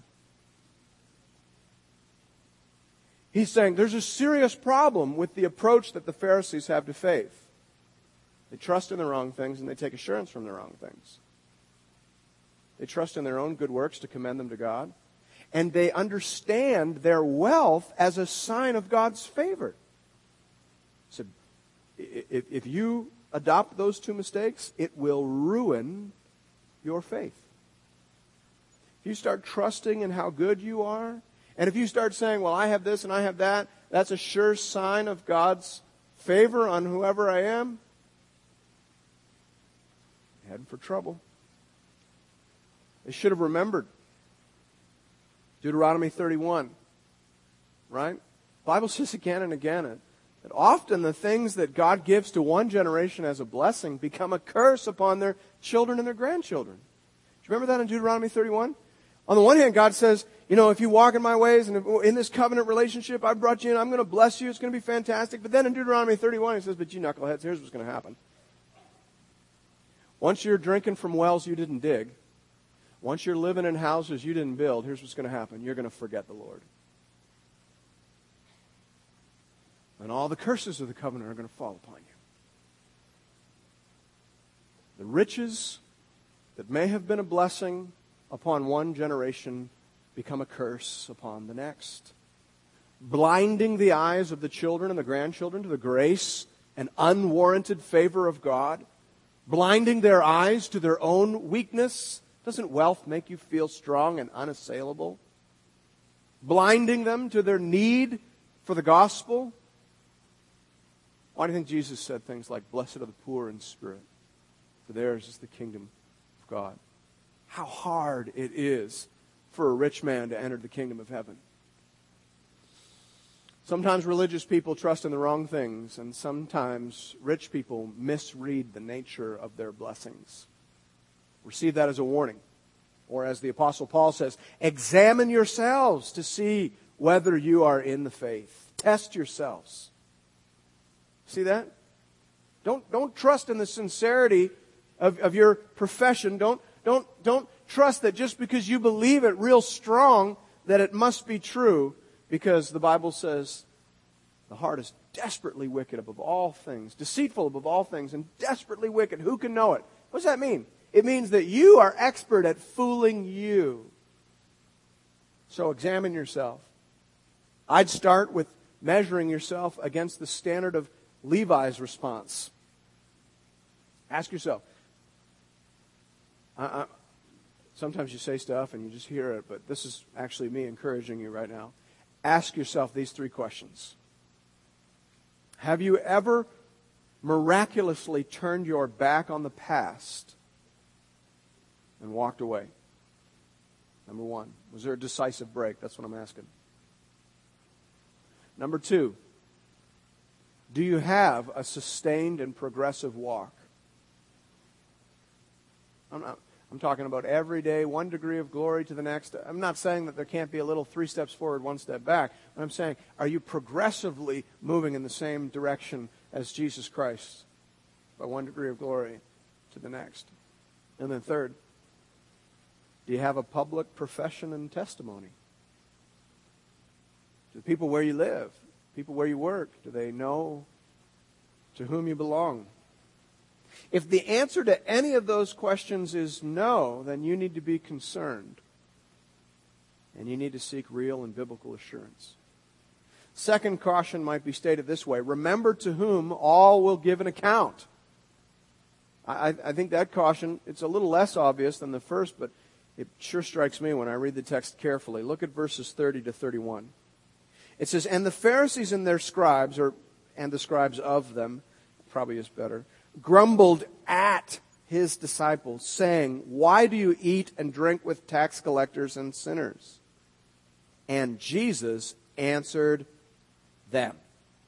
He's saying there's a serious problem with the approach that the Pharisees have to faith. They trust in the wrong things and they take assurance from the wrong things. They trust in their own good works to commend them to God. And they understand their wealth as a sign of God's favor. So if, if you adopt those two mistakes, it will ruin your faith. If you start trusting in how good you are, and if you start saying, well, I have this and I have that, that's a sure sign of God's favor on whoever I am, you're heading for trouble. They should have remembered Deuteronomy thirty-one, right? The Bible says again and again that often the things that God gives to one generation as a blessing become a curse upon their children and their grandchildren. Do you remember that in Deuteronomy thirty-one? On the one hand, God says, you know, if you walk in my ways and in this covenant relationship, I brought you in, I'm going to bless you, it's going to be fantastic. But then in Deuteronomy thirty-one, he says, but you knuckleheads, here's what's going to happen. Once you're drinking from wells you didn't dig, once you're living in houses you didn't build, here's what's going to happen. You're going to forget the Lord. And all the curses of the covenant are going to fall upon you. The riches that may have been a blessing upon one generation become a curse upon the next, blinding the eyes of the children and the grandchildren to the grace and unwarranted favor of God, blinding their eyes to their own weakness. Doesn't wealth make you feel strong and unassailable? Blinding them to their need for the gospel. Why do you think Jesus said things like, blessed are the poor in spirit, for theirs is the kingdom of God? How hard it is for a rich man to enter the kingdom of heaven. Sometimes religious people trust in the wrong things, and sometimes rich people misread the nature of their blessings. Receive that as a warning. Or as the Apostle Paul says, examine yourselves to see whether you are in the faith. Test yourselves. See that? Don't, don't trust in the sincerity of, of your profession. Don't, don't, don't trust that just because you believe it real strong that it must be true. Because the Bible says the heart is desperately wicked above all things, deceitful above all things, and desperately wicked. Who can know it? What does that mean? It means that you are expert at fooling you. So examine yourself. I'd start with measuring yourself against the standard of Levi's response. Ask yourself. I, I, sometimes you say stuff and you just hear it, but this is actually me encouraging you right now. Ask yourself these three questions. Have you ever miraculously turned your back on the past and walked away? Number one, was there a decisive break? That's what I'm asking. Number two, do you have a sustained and progressive walk? I'm not, I'm talking about every day, one degree of glory to the next. I'm not saying that there can't be a little three steps forward, one step back. But I'm saying, are you progressively moving in the same direction as Jesus Christ by one degree of glory to the next? And then third, do you have a public profession and testimony? To the people where you live, people where you work, do they know to whom you belong? If the answer to any of those questions is no, then you need to be concerned. And you need to seek real and biblical assurance. Second caution might be stated this way. Remember to whom all will give an account. I, I think that caution, it's a little less obvious than the first, but it sure strikes me when I read the text carefully. Look at verses thirty to thirty-one. It says, and the Pharisees and their scribes, or and the scribes of them, probably is better, grumbled at his disciples, saying, why do you eat and drink with tax collectors and sinners? And Jesus answered them.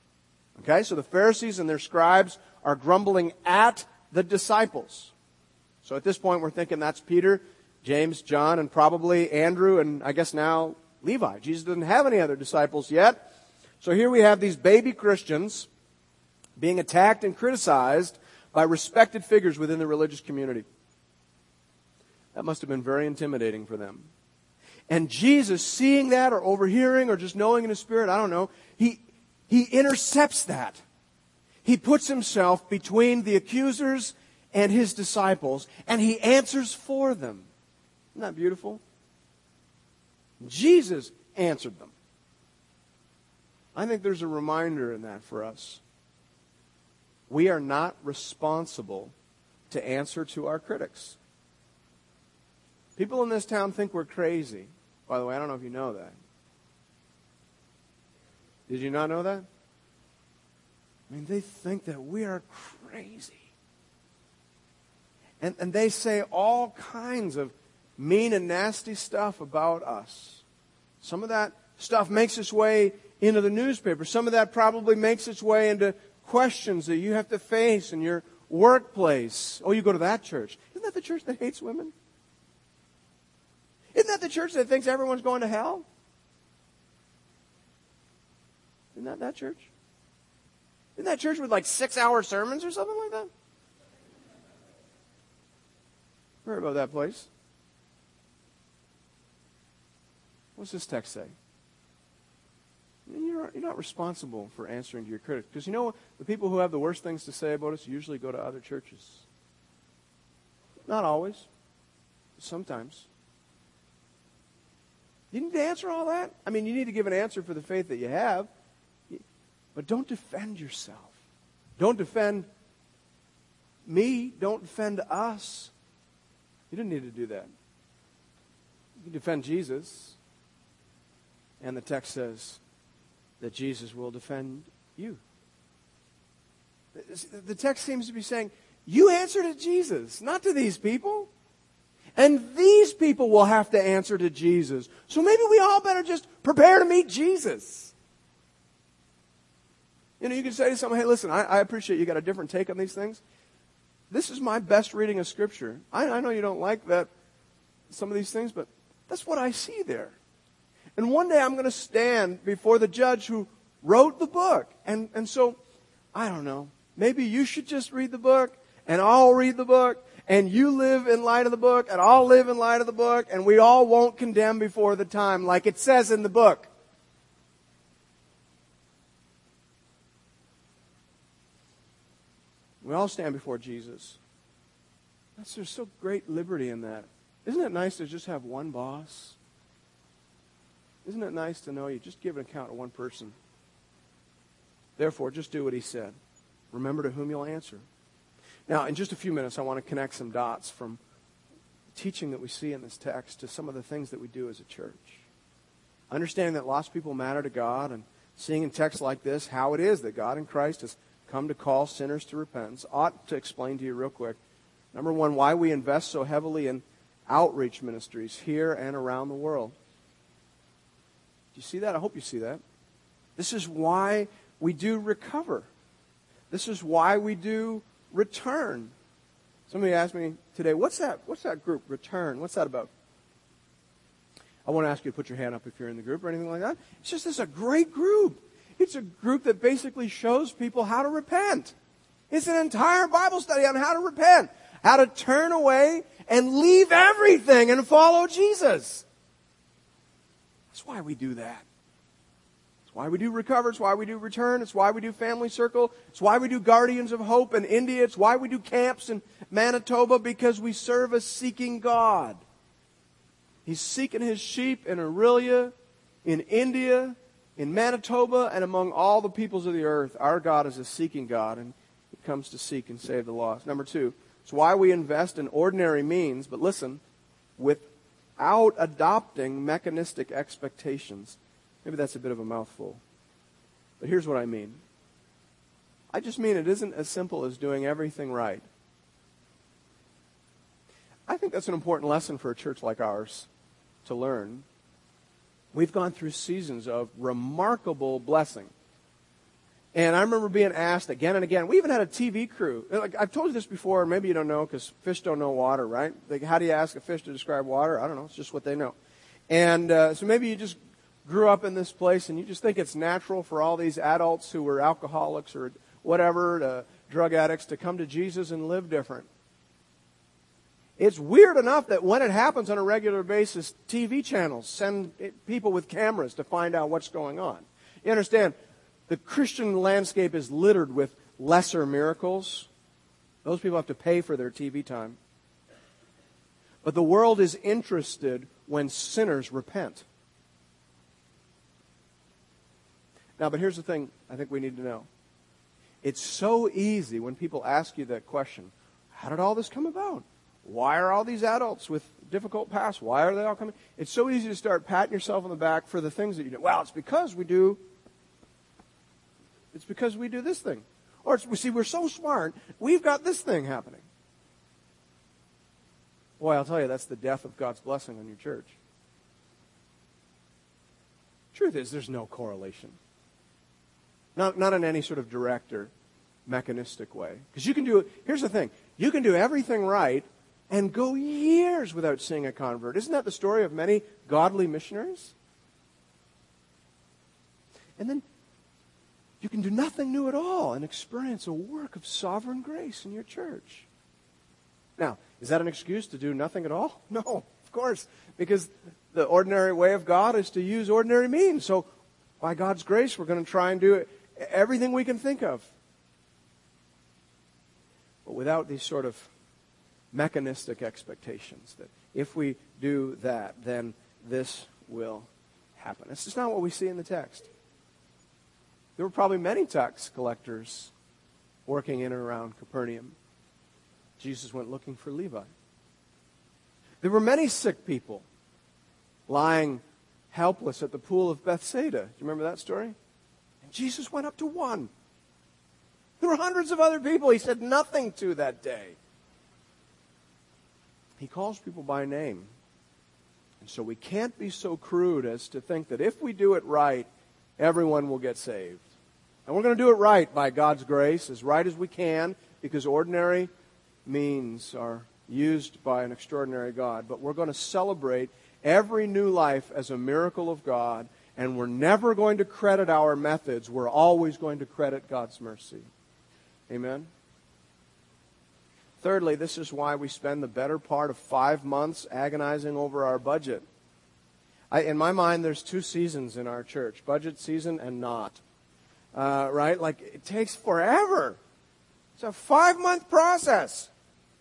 Okay, so the Pharisees and their scribes are grumbling at the disciples. So at this point, we're thinking that's Peter, James, John, and probably Andrew, and I guess now Levi. Jesus doesn't have any other disciples yet. So here we have these baby Christians being attacked and criticized by respected figures within the religious community. That must have been very intimidating for them. And Jesus, seeing that or overhearing or just knowing in his spirit, I don't know, he, he intercepts that. He puts himself between the accusers and his disciples, and he answers for them. Isn't that beautiful? Jesus answered them. I think there's a reminder in that for us. We are not responsible to answer to our critics. People in this town think we're crazy. By the way, I don't know if you know that. Did you not know that? I mean, they think that we are crazy. And, and they say all kinds of mean and nasty stuff about us. Some of that stuff makes its way into the newspaper. Some of that probably makes its way into questions that you have to face in your workplace. Oh, you go to that church. Isn't that the church that hates women? Isn't that the church that thinks everyone's going to hell? Isn't that that church? Isn't that church with like six-hour sermons or something like that? Heard about that place. What's this text say? You're, you're not responsible for answering to your critics. Because you know, the people who have the worst things to say about us usually go to other churches. Not always. Sometimes. You need to answer all that? I mean, you need to give an answer for the faith that you have. But don't defend yourself. Don't defend me. Don't defend us. You don't need to do that. You can defend Jesus. And the text says that Jesus will defend you. The text seems to be saying, you answer to Jesus, not to these people. And these people will have to answer to Jesus. So maybe we all better just prepare to meet Jesus. You know, you can say to someone, hey, listen, I, I appreciate you got a different take on these things. This is my best reading of Scripture. I, I know you don't like that, some of these things, but that's what I see there. And one day I'm going to stand before the judge who wrote the book. And, and so, I don't know, maybe you should just read the book, and I'll read the book, and you live in light of the book, and I'll live in light of the book, and we all won't condemn before the time, like it says in the book. We all stand before Jesus. That's, there's so great liberty in that. Isn't it nice to just have one boss? Isn't it nice to know you just give an account to one person? Therefore, just do what he said. Remember to whom you'll answer. Now, in just a few minutes, I want to connect some dots from the teaching that we see in this text to some of the things that we do as a church. Understanding that lost people matter to God, and seeing in texts like this how it is that God in Christ has come to call sinners to repentance ought to explain to you real quick. Number one, why we invest so heavily in outreach ministries here and around the world. Do you see that? I hope you see that. This is why we do recover. This is why we do return. Somebody asked me today, what's that, what's that group, Return? What's that about? I won't ask you to put your hand up if you're in the group or anything like that. It's just, it's a great group. It's a group that basically shows people how to repent. It's an entire Bible study on how to repent. How to turn away and leave everything and follow Jesus. That's why we do that. It's why we do Recover. It's why we do Return. It's why we do Family Circle. It's why we do Guardians of Hope in India. It's why we do camps in Manitoba, because we serve a seeking God. He's seeking His sheep in Aurelia, in India, in Manitoba, and among all the peoples of the earth. Our God is a seeking God, and He comes to seek and save the lost. Number two, it's why we invest in ordinary means, but listen, without adopting mechanistic expectations. Maybe that's a bit of a mouthful. But here's what I mean. I just mean it isn't as simple as doing everything right. I think that's an important lesson for a church like ours to learn. We've gone through seasons of remarkable blessing. And I remember being asked again and again. We even had a T V crew. Like, I've told you this before, maybe you don't know because fish don't know water, right? Like, how do you ask a fish to describe water? I don't know. It's just what they know. And uh, so maybe you just grew up in this place and you just think it's natural for all these adults who were alcoholics or whatever, to, drug addicts, to come to Jesus and live different. It's weird enough that when it happens on a regular basis, T V channels send people with cameras to find out what's going on. You understand, the Christian landscape is littered with lesser miracles. Those people have to pay for their T V time. But the world is interested when sinners repent. Now, but here's the thing I think we need to know. It's so easy when people ask you that question, how did all this come about? Why are all these adults with difficult pasts? Why are they all coming? It's so easy to start patting yourself on the back for the things that you do. Well, it's because we do. It's because we do this thing. Or it's, we see, we're so smart, we've got this thing happening. Boy, I'll tell you, that's the death of God's blessing on your church. Truth is, there's no correlation. Not, not in any sort of direct or mechanistic way. Because you can do, here's the thing, you can do everything right and go years without seeing a convert. Isn't that the story of many godly missionaries? And then you can do nothing new at all and experience a work of sovereign grace in your church. Now, is that an excuse to do nothing at all? No, of course, because the ordinary way of God is to use ordinary means. So, by God's grace, we're going to try and do everything we can think of. But without these sort of mechanistic expectations that if we do that, then this will happen. It's just not what we see in the text. There were probably many tax collectors working in and around Capernaum. Jesus went looking for Levi. There were many sick people lying helpless at the pool of Bethsaida. Do you remember that story? And Jesus went up to one. There were hundreds of other people he said nothing to that day. He calls people by name. And so we can't be so crude as to think that if we do it right, everyone will get saved. And we're going to do it right by God's grace, as right as we can, because ordinary means are used by an extraordinary God. But we're going to celebrate every new life as a miracle of God, and we're never going to credit our methods. We're always going to credit God's mercy. Amen? Thirdly, this is why we spend the better part of five months agonizing over our budget. I, in my mind, there's two seasons in our church, budget season and not. Uh, right? Like, it takes forever. It's a five-month process.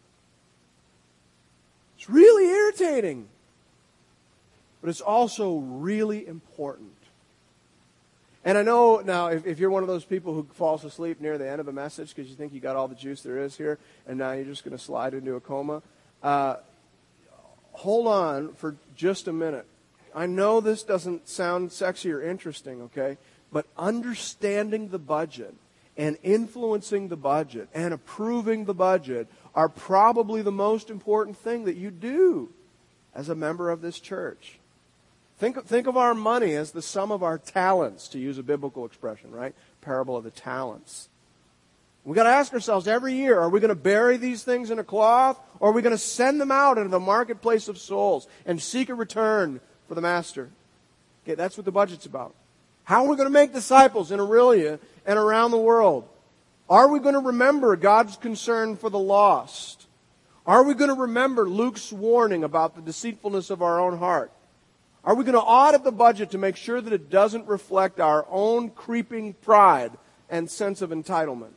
It's really irritating. But it's also really important. And I know now, if, if you're one of those people who falls asleep near the end of a message because you think you got all the juice there is here, and now you're just going to slide into a coma, uh, hold on for just a minute. I know this doesn't sound sexy or interesting, okay? But understanding the budget and influencing the budget and approving the budget are probably the most important thing that you do as a member of this church. Think, think of our money as the sum of our talents, to use a biblical expression, right? Parable of the talents. We've got to ask ourselves every year, are we going to bury these things in a cloth, or are we going to send them out into the marketplace of souls and seek a return for the master? Okay, that's what the budget's about. How are we going to make disciples in Aurelia and around the world? Are we going to remember God's concern for the lost? Are we going to remember Luke's warning about the deceitfulness of our own heart? Are we going to audit the budget to make sure that it doesn't reflect our own creeping pride and sense of entitlement?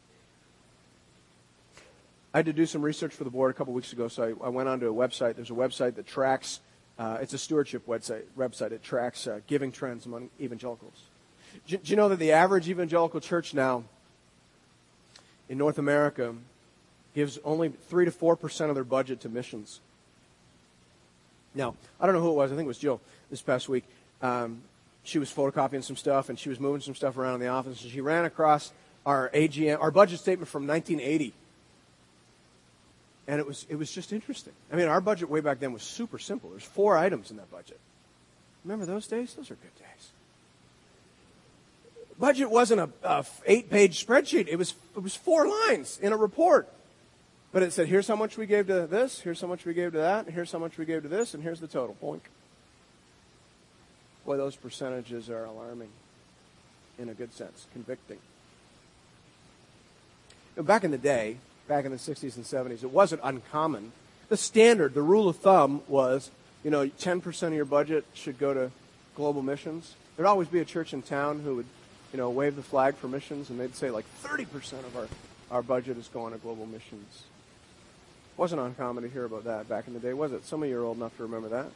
I had to do some research for the board a couple weeks ago, so I, I went onto a website. There's a website that tracks, uh, it's a stewardship website, website. It tracks uh, giving trends among evangelicals. Do, do you know that the average evangelical church now in North America gives only three to four percent of their budget to missions? Now, I don't know who it was. I think it was Jill this past week. Um, she was photocopying some stuff, and she was moving some stuff around in the office, and she ran across our A G M, our budget statement from nineteen eighty. And it was it was just interesting. I mean, our budget way back then was super simple. There's four items in that budget. Remember those days? Those are good days. budget wasn't a, a eight-page spreadsheet. It was, it was four lines in a report. But it said, here's how much we gave to this, here's how much we gave to that, here's how much we gave to this, and here's the total. Boink. Boy, those percentages are alarming in a good sense, convicting. You know, back in the day, back in the sixties and seventies, it wasn't uncommon. The standard, the rule of thumb was, you know, ten percent of your budget should go to global missions. There'd always be a church in town who would, you know, wave the flag for missions, and they'd say like thirty percent of our, our budget is going to global missions. It wasn't uncommon to hear about that back in the day, was it? Some of you are old enough to remember that.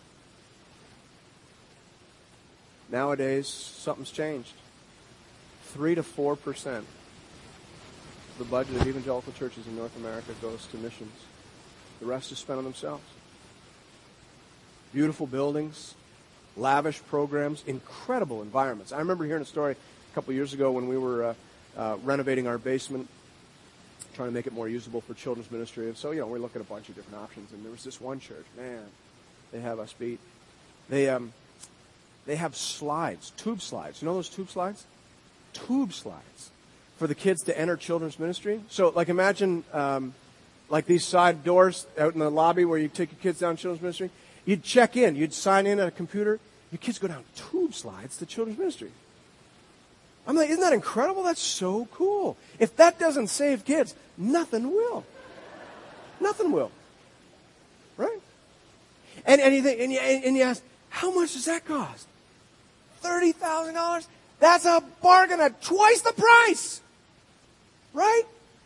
Nowadays, something's changed. Three to four percent of the budget of evangelical churches in North America goes to missions. The rest is spent on themselves. Beautiful buildings, lavish programs, incredible environments. I remember hearing a story a couple years ago when we were uh, uh, renovating our basement, trying to make it more usable for children's ministry. And so, you know, we're looking at a bunch of different options. And there was this one church, man, they have us beat. They um, they have slides, tube slides. You know those tube slides? Tube slides for the kids to enter children's ministry. So, like, imagine um, like these side doors out in the lobby where you take your kids down to children's ministry. You'd check in. You'd sign in at a computer. Your kids go down tube slides to children's ministry. I'm like, isn't that incredible? That's so cool. If that doesn't save kids, nothing will. Nothing will. Right? And, and, you, think, and, you, and you ask, how much does that cost? thirty thousand dollars? That's a bargain at twice the price. Right?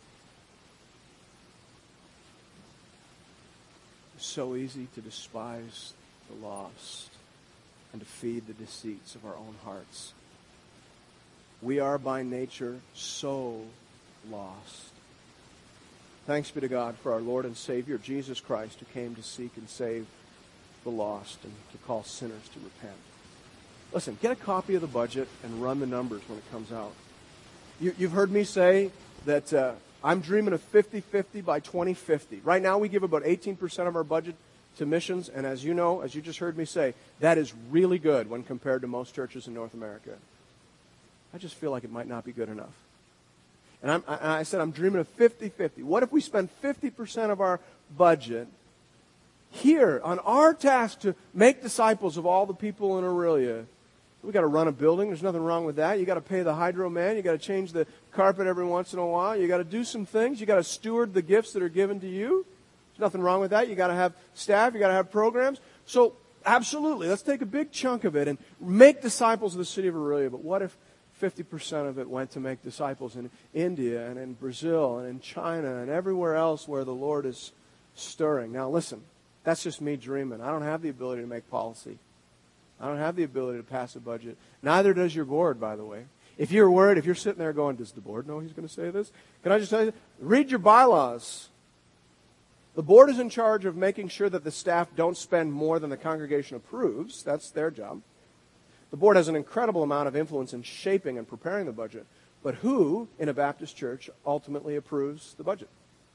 It's so easy to despise the lost and to feed the deceits of our own hearts. We are by nature so lost. Thanks be to God for our Lord and Savior, Jesus Christ, who came to seek and save the lost and to call sinners to repent. Listen, get a copy of the budget and run the numbers when it comes out. You, you've heard me say that uh, I'm dreaming of fifty-fifty by twenty fifty. Right now we give about eighteen percent of our budget to missions, and as you know, as you just heard me say, that is really good when compared to most churches in North America. I just feel like it might not be good enough. And I'm, I, I said I'm dreaming of fifty-fifty. What if we spend fifty percent of our budget here on our task to make disciples of all the people in Aurelia? We've got to run a building. There's nothing wrong with that. You've got to pay the hydro man. You've got to change the carpet every once in a while. You've got to do some things. You've got to steward the gifts that are given to you. There's nothing wrong with that. You've got to have staff. You've got to have programs. So absolutely, let's take a big chunk of it and make disciples of the city of Aurelia. But what if fifty percent of it went to make disciples in India and in Brazil and in China and everywhere else where the Lord is stirring? Now listen, that's just me dreaming. I don't have the ability to make policy. I don't have the ability to pass a budget. Neither does your board, by the way. If you're worried, if you're sitting there going, does the board know he's going to say this? Can I just tell you, read your bylaws. The board is in charge of making sure that the staff don't spend more than the congregation approves. That's their job. The board has an incredible amount of influence in shaping and preparing the budget. But who in a Baptist church ultimately approves the budget?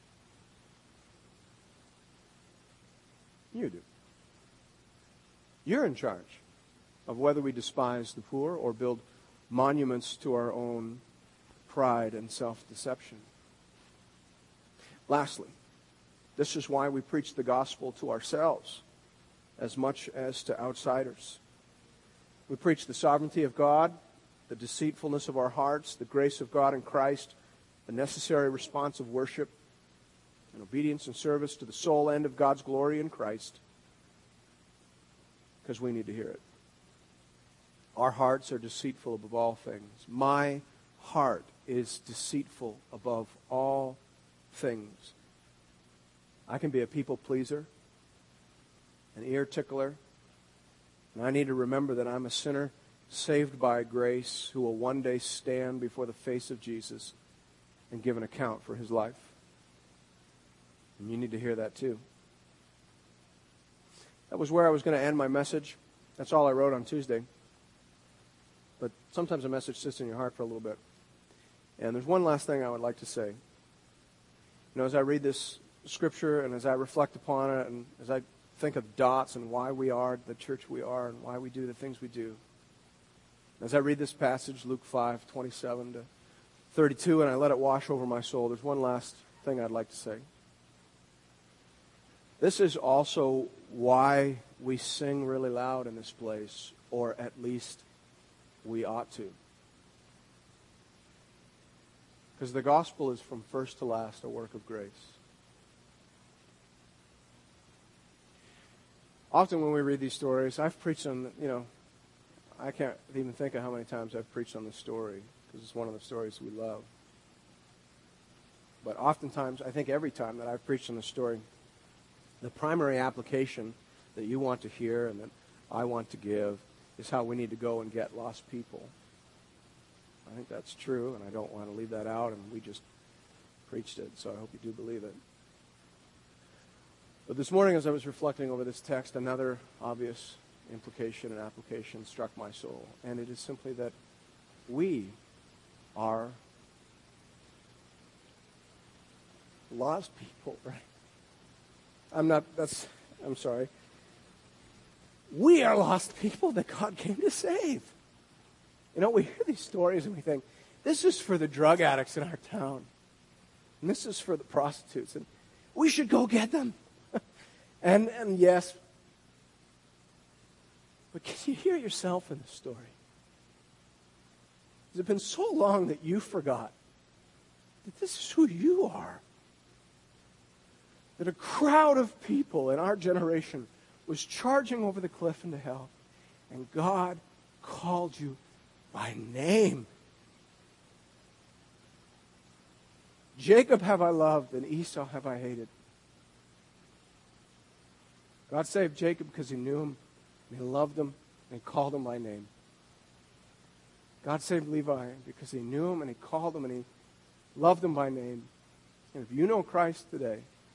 You do. You're in charge of whether we despise the poor or build monuments to our own pride and self-deception. Lastly, this is why we preach the gospel to ourselves as much as to outsiders. We preach the sovereignty of God, the deceitfulness of our hearts, the grace of God in Christ, the necessary response of worship, and obedience and service to the sole end of God's glory in Christ, because we need to hear it. Our hearts are deceitful above all things. My heart is deceitful above all things. I can be a people pleaser, an ear tickler, and I need to remember that I'm a sinner saved by grace who will one day stand before the face of Jesus and give an account for his life. And you need to hear that too. That was where I was going to end my message. That's all I wrote on Tuesday. But sometimes a message sits in your heart for a little bit. And there's one last thing I would like to say. You know, as I read this scripture and as I reflect upon it and as I think of dots and why we are the church we are and why we do the things we do, As I read this passage, Luke five, twenty-seven to thirty-two, and I let it wash over my soul, there's one last thing I'd like to say. This is also why we sing really loud in this place, or at least we ought to. Because the gospel is from first to last a work of grace. Often when we read these stories, I've preached on, you know, I can't even think of how many times I've preached on this story, because it's one of the stories we love. But oftentimes, I think every time that I've preached on this story, the primary application that you want to hear and that I want to give is how we need to go and get lost people. I think that's true, and I don't want to leave that out, and we just preached it, so I hope you do believe it. But this morning, as I was reflecting over this text, another obvious implication and application struck my soul, and it is simply that we are lost people, right? I'm not, that's, I'm sorry. We are lost people that God came to save. You know, we hear these stories and we think, this is for the drug addicts in our town. And this is for the prostitutes. And we should go get them. and, and yes, but can you hear yourself in the story? Has it been so long that you forgot that this is who you are? That a crowd of people in our generation was charging over the cliff into hell, and God called you by name. Jacob have I loved, and Esau have I hated. God saved Jacob because he knew him, and he loved him, and he called him by name. God saved Levi because he knew him, and he called him, and he loved him by name. And if you know Christ today,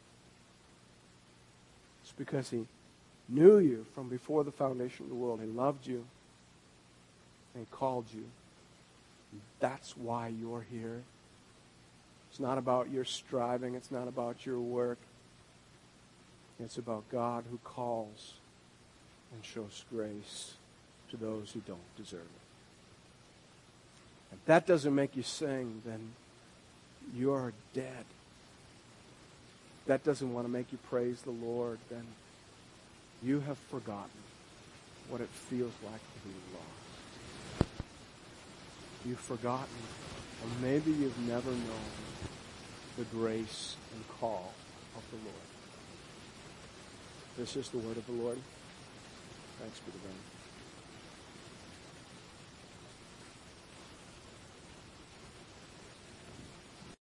it's because he knew you from before the foundation of the world. He loved you, and he called you. And that's why you're here. It's not about your striving. It's not about your work. It's about God who calls and shows grace to those who don't deserve it. If that doesn't make you sing, then you're dead. If that doesn't want to make you praise the Lord, then you have forgotten what it feels like to be lost. You've forgotten, or maybe you've never known the grace and call of the Lord. This is the word of the Lord. Thanks be to God.